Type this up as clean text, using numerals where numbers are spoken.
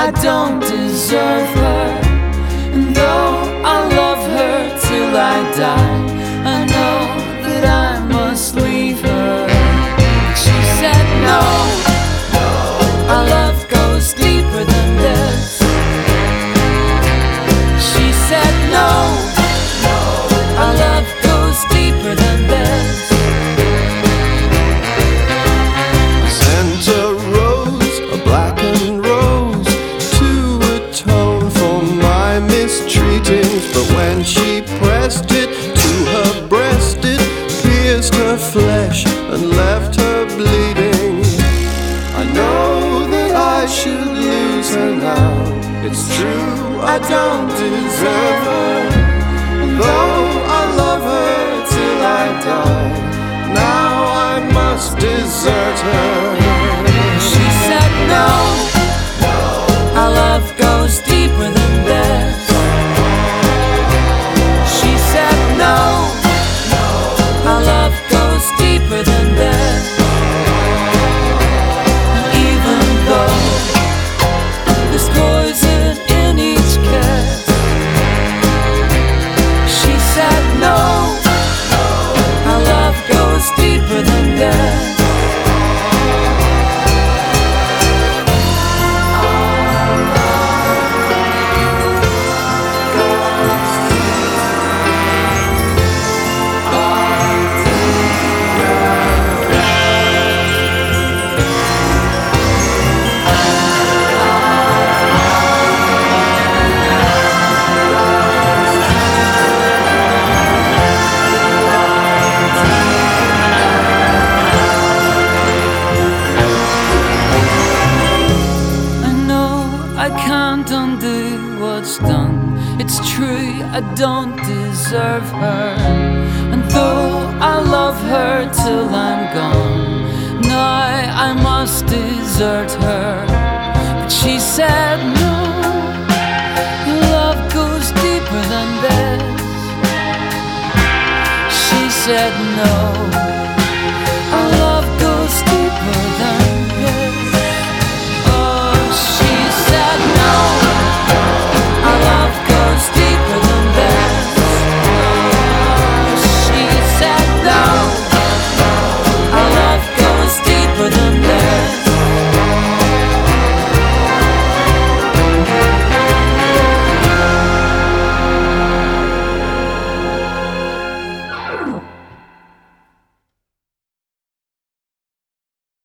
I don't deserve her. And though I love her till I die, I know that I must leave her. But she said no, our love goes deeper than this. She said no, our love goes deeper than this. I sent a rose, a blackened rose, to atone for my mistreatings. But when she pressed it to her breast, it pierced her flesh and left her bleeding. I know that I should lose her now. It's true, I don't deserve her. Though I love her till I die, now I must desert her. She said no, our love goes deeper than this. She said no, our love goes deeper than this. And even though there's poison in each kiss, she said no, our love goes deeper than this. I can't undo what's done. It's true, I don't deserve her. And though I love her till I'm gone, now I must desert her. But she said no, love goes deeper than this. She said no,